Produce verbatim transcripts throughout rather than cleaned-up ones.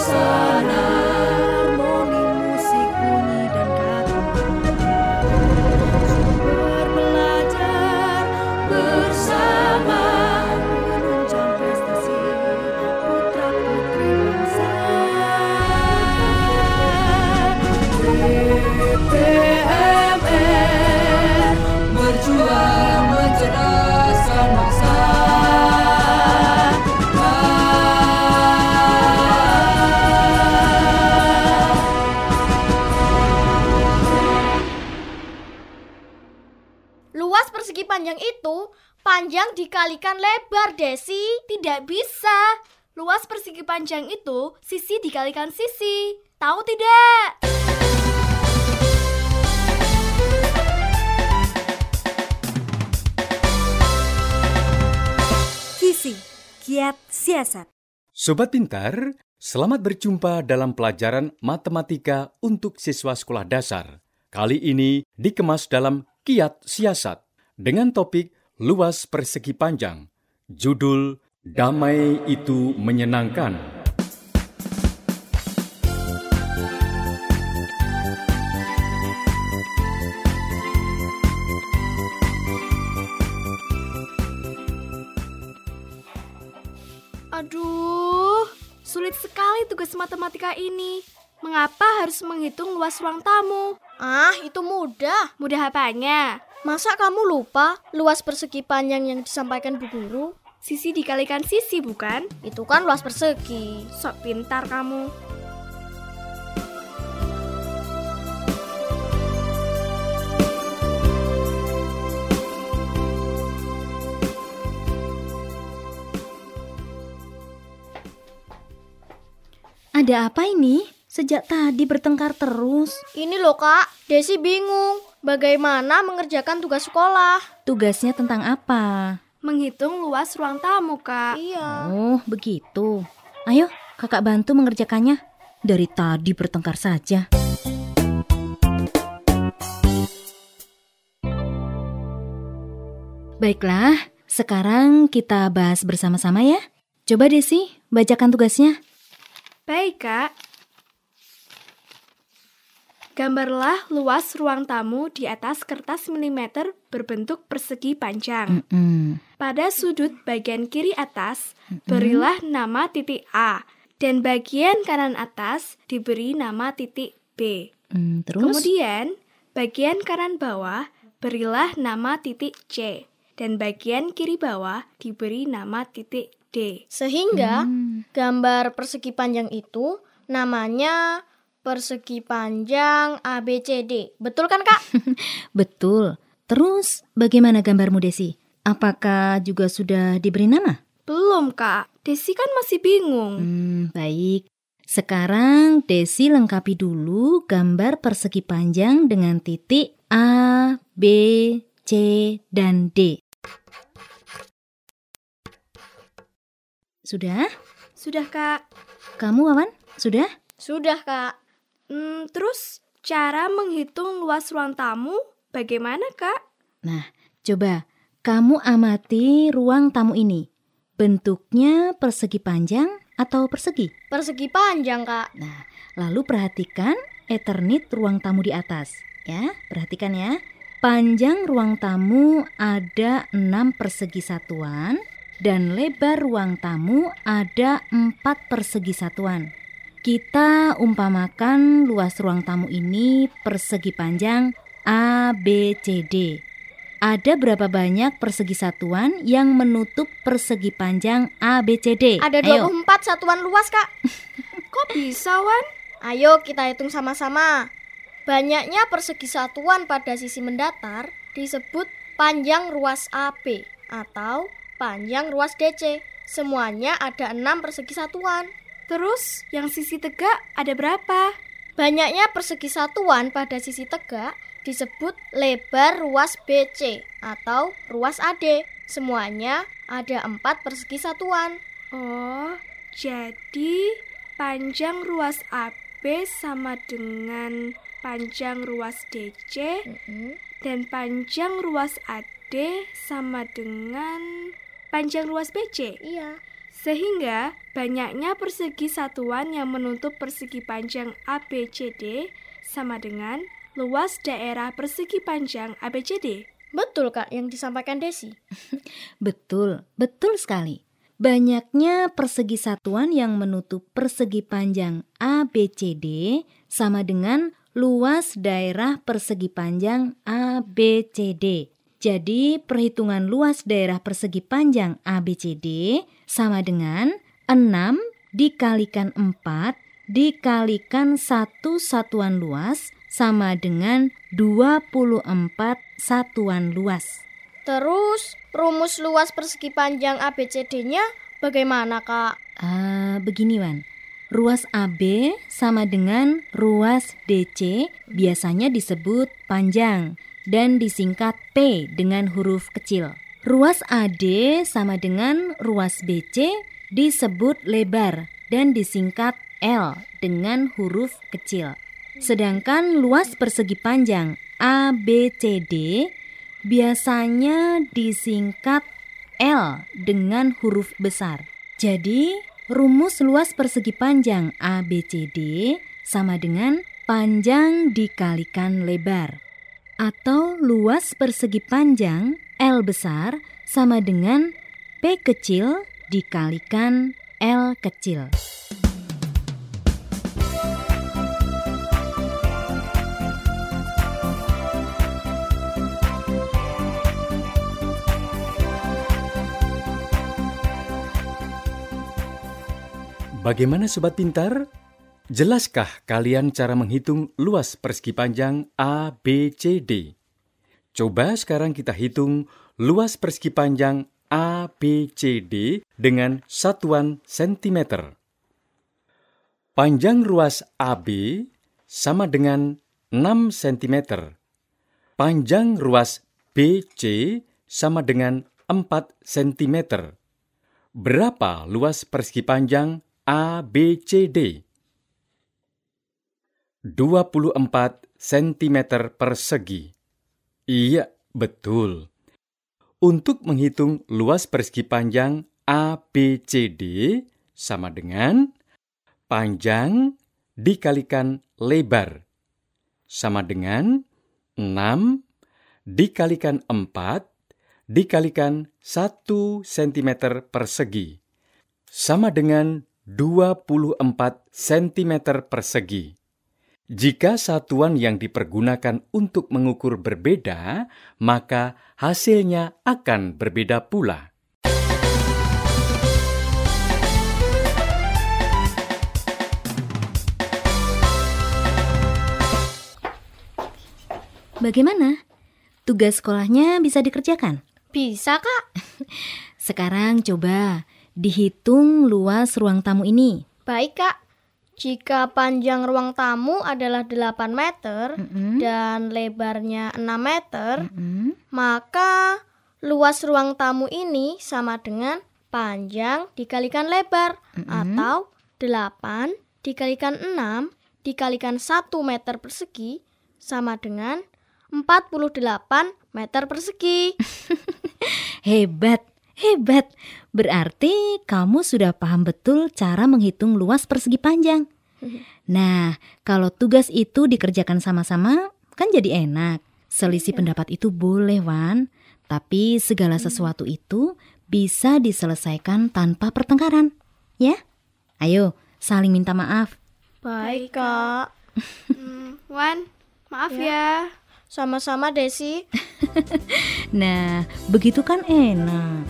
suasana, harmoni musik bunyi dan kata, sumber belajar bersama, menunjang prestasi putra putri bangsa. D P M R berjuang mencerdaskan bangsa. Luas persegi panjang itu panjang dikalikan lebar, Desi. Tidak bisa. Luas persegi panjang itu sisi dikalikan sisi. Tahu tidak? Visi, kiat, siasat. Sobat Pintar, selamat berjumpa dalam pelajaran matematika untuk siswa sekolah dasar. Kali ini dikemas dalam kiat siasat dengan topik luas persegi panjang. Judul Damai Itu Menyenangkan. Aduh, sulit sekali tugas matematika ini. Mengapa harus menghitung luas ruang tamu? Ah, itu mudah. Mudah apanya? Masa kamu lupa luas persegi panjang yang disampaikan Bu Guru? Sisi dikalikan sisi, bukan? Itu kan luas persegi. Sok pintar kamu. Ada apa ini? Sejak tadi bertengkar terus. Ini loh Kak, Desi bingung bagaimana mengerjakan tugas sekolah. Tugasnya tentang apa? Menghitung luas ruang tamu, Kak. Iya. Oh, begitu. Ayo, kakak bantu mengerjakannya. Dari tadi bertengkar saja. Baiklah, sekarang kita bahas bersama-sama ya. Coba Desi, bacakan tugasnya. Baik, Kak. Gambarlah luas ruang tamu di atas kertas milimeter berbentuk persegi panjang. Mm-mm. Pada sudut bagian kiri atas, berilah nama titik A, dan bagian kanan atas diberi nama titik B. Mm, terus? Kemudian, bagian kanan bawah berilah nama titik C, dan bagian kiri bawah diberi nama titik D. Sehingga Hmm. gambar persegi panjang itu namanya persegi panjang A B C D. Betul kan, Kak? Betul. Terus, bagaimana gambarmu Desi? Apakah juga sudah diberi nama? Belum, Kak. Desi kan masih bingung. Hmm, baik. Sekarang Desi lengkapi dulu gambar persegi panjang dengan titik A, B, C, dan D. Sudah? Sudah, Kak. Kamu, Wawan? Sudah? Sudah, Kak. Hmm, terus cara menghitung luas ruang tamu bagaimana, Kak? Nah, coba kamu amati ruang tamu ini. Bentuknya persegi panjang atau persegi? Persegi panjang, Kak. Nah, lalu perhatikan Eternit ruang tamu di atas. Ya, perhatikan ya. Panjang ruang tamu ada enam persegi satuan dan lebar ruang tamu ada empat persegi satuan. Kita umpamakan luas ruang tamu ini persegi panjang A, B, C, D. Ada berapa banyak persegi satuan yang menutup persegi panjang A, B, C, D? Ada Ayo. dua puluh empat satuan luas, Kak. Kok bisa, Wan? Ayo kita hitung sama-sama. Banyaknya persegi satuan pada sisi mendatar disebut panjang ruas A B atau panjang ruas D C. Semuanya ada enam persegi satuan. Terus yang sisi tegak ada berapa? Banyaknya persegi satuan pada sisi tegak disebut lebar ruas B C atau ruas A D. Semuanya ada empat persegi satuan. Oh, jadi panjang ruas A B sama dengan panjang ruas D C Mm-mm. dan panjang ruas A D sama dengan panjang ruas B C. Iya. Sehingga Banyaknya persegi satuan yang menutup persegi panjang A B C D sama dengan luas daerah persegi panjang A B C D. Betul, Kak, yang disampaikan Desi. Betul, betul sekali. Banyaknya persegi satuan yang menutup persegi panjang A B C D sama dengan luas daerah persegi panjang A B C D. Jadi, perhitungan luas daerah persegi panjang A B C D sama dengan enam dikalikan empat dikalikan satu satuan luas sama dengan dua puluh empat satuan luas. Terus, rumus luas persegi panjang A B C D-nya bagaimana, Kak? Ah, begini, Wan. Ruas A B sama dengan ruas D C biasanya disebut panjang dan disingkat P dengan huruf kecil. Ruas A D sama dengan ruas B C disebut lebar dan disingkat L dengan huruf kecil. Sedangkan luas persegi panjang A B C D biasanya disingkat L dengan huruf besar. Jadi, rumus luas persegi panjang A B C D sama dengan panjang dikalikan lebar. Atau luas persegi panjang L besar sama dengan P kecil dikalikan L kecil. Bagaimana Sobat Pintar? Jelaskah kalian cara menghitung luas persegi panjang A B C D? Coba sekarang kita hitung luas persegi panjang A B C D dengan satuan sentimeter. Panjang ruas A B sama dengan enam sentimeter. Panjang ruas B C sama dengan empat sentimeter. Berapa luas persegi panjang A B C D? dua puluh empat sentimeter persegi. Iya, betul. Untuk menghitung luas persegi panjang A B C D sama dengan panjang dikalikan lebar sama dengan enam dikalikan empat dikalikan satu sentimeter persegi sama dengan dua puluh empat sentimeter persegi. Jika satuan yang dipergunakan untuk mengukur berbeda, maka hasilnya akan berbeda pula. Bagaimana? Tugas sekolahnya bisa dikerjakan? Bisa, Kak. Sekarang coba dihitung luas ruang tamu ini. Baik, Kak. Jika panjang ruang tamu adalah delapan meter Mm-mm. dan lebarnya enam meter, Mm-mm. maka luas ruang tamu ini sama dengan panjang dikalikan lebar, Mm-mm. atau delapan dikalikan enam dikalikan satu meter persegi sama dengan empat puluh delapan meter persegi. Hebat, hebat. Berarti kamu sudah paham betul cara menghitung luas persegi panjang. Nah, kalau tugas itu dikerjakan sama-sama, kan jadi enak. Selisih pendapat itu boleh, Wan. Tapi segala sesuatu itu bisa diselesaikan tanpa pertengkaran. Ya? Ayo, saling minta maaf. Baik, Kak. Hmm, Wan, maaf ya. Sama-sama, Desi. Nah, begitu kan enak.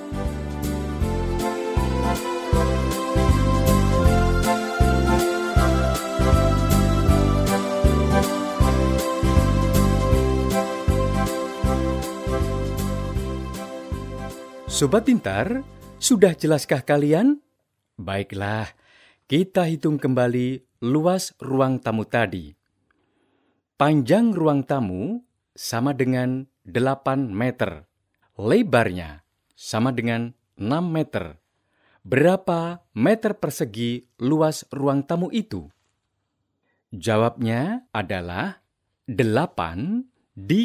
Sobat Pintar, sudah jelaskah kalian? Baiklah, kita hitung kembali luas ruang tamu tadi. Panjang ruang tamu sama dengan delapan meter. Lebarnya sama dengan enam meter. Berapa meter persegi luas ruang tamu itu? Jawabnya adalah delapan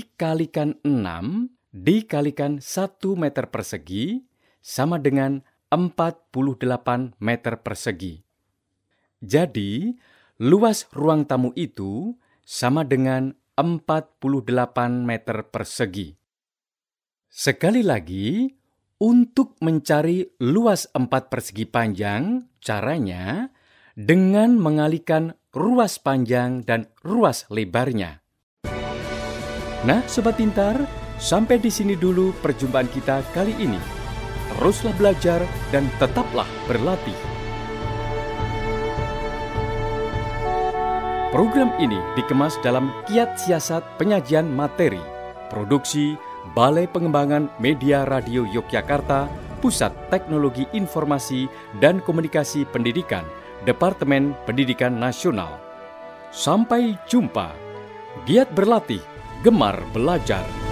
dikalikan enam dikalikan satu meter persegi sama dengan empat puluh delapan meter persegi. Jadi, luas ruang tamu itu sama dengan empat puluh delapan meter persegi. Sekali lagi, untuk mencari luas empat persegi panjang, caranya dengan mengalihkan ruas panjang dan ruas lebarnya. Nah, Sobat Pintar, sampai di sini dulu perjumpaan kita kali ini. Teruslah belajar dan tetaplah berlatih. Program ini dikemas dalam Kiat Siasat Penyajian Materi, produksi Balai Pengembangan Media Radio Yogyakarta, Pusat Teknologi Informasi dan Komunikasi Pendidikan, Departemen Pendidikan Nasional. Sampai jumpa. Giat berlatih, gemar belajar.